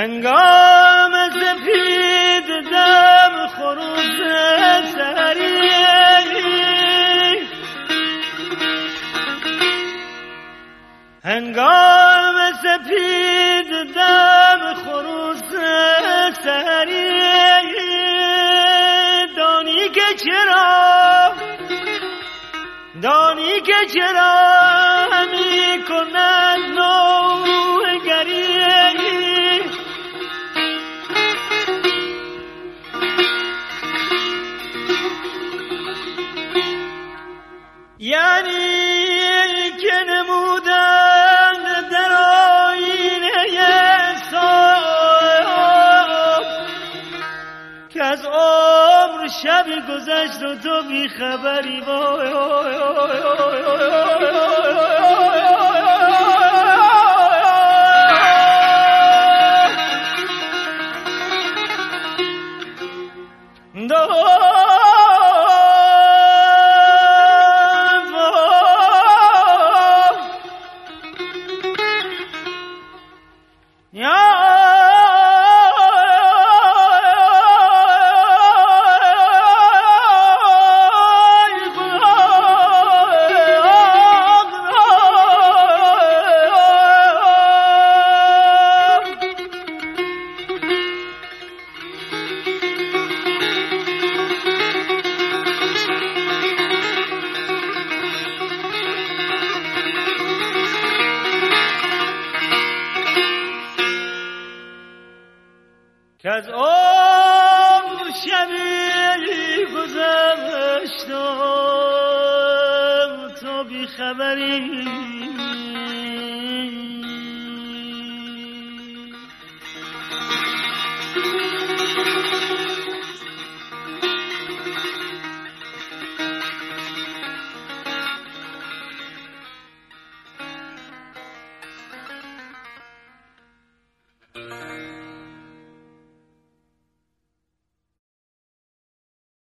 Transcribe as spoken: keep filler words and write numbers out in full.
هنگام سپید دم خروس سری، هنگام سپید دم خروس سری، دانی که چرا دانی که چرا می کند نوگری، یعنی که نمودند در آینه صاحب که از عمر شبی گذشت و تو بی خبری. وای که از عمر شبی گذشت و تو بی خبری.